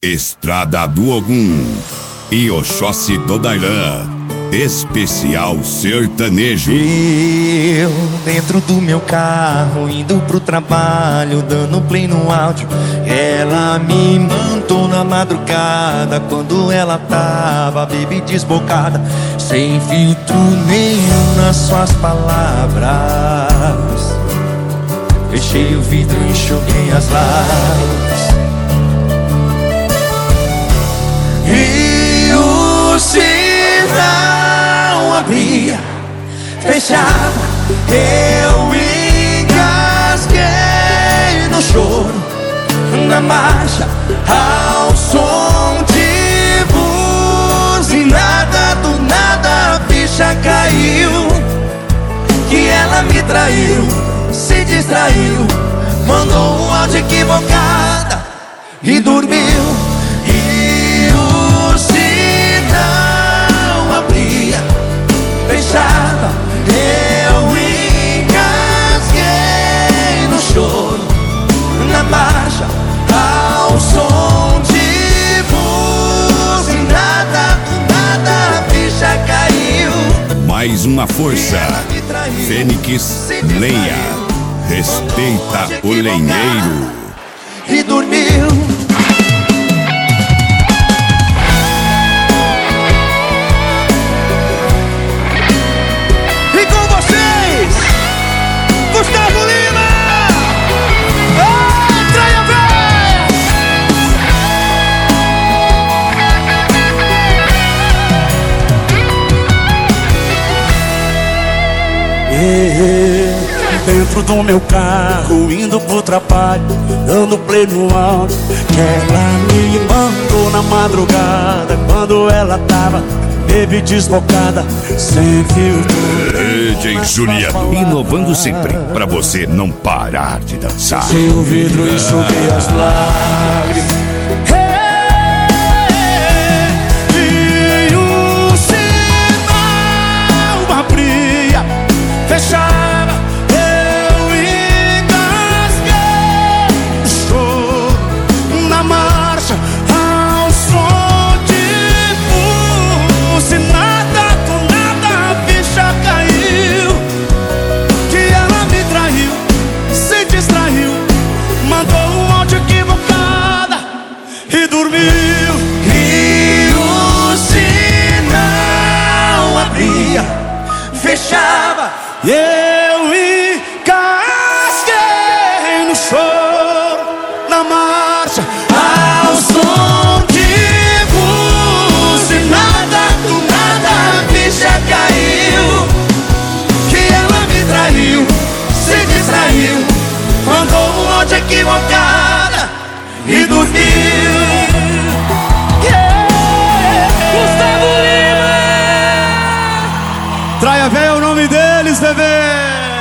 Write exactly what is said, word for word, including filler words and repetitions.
Estrada do Ogum e Oxóssi do Dairã, especial sertanejo. Eu dentro do meu carro, indo pro trabalho, dando play no áudio. Ela me mandou na madrugada, quando ela tava, baby, desbocada, sem filtro nenhum nas suas palavras. Fechei o vidro e enxuguei as lágrimas. E o sinal abria, fechava, eu engasguei no choro, na marcha, ao som de buzinada. Do nada a ficha caiu, que ela me traiu, se distraiu, mandou um áudio equivocada e dormiu. Fechava, eu engasguei no choro, na marcha, ao som de buzinada. Do nada a ficha caiu. Mais uma força, Fênix Lenha, respeita o lenheiro. E dormiu. Dentro do meu carro, indo pro trabalho, dando play no áudio, que ela me mandou na madrugada, quando ela tava, baby, desbocada, sem filtro. D J Juliano, inovando sempre, pra você não parar de dançar. Sem o vidro enxuguei as lágrimas. E o sinal abria, fechava, e dormiu. E o sinal abria, fechava, e eu engasguei no choro, na marcha, ao som de buzinada. Do nada a ficha caiu, que ela me traiu, se distraiu, mandou um áudio equivocada e dormiu. Traia Véia é o nome deles, bebê.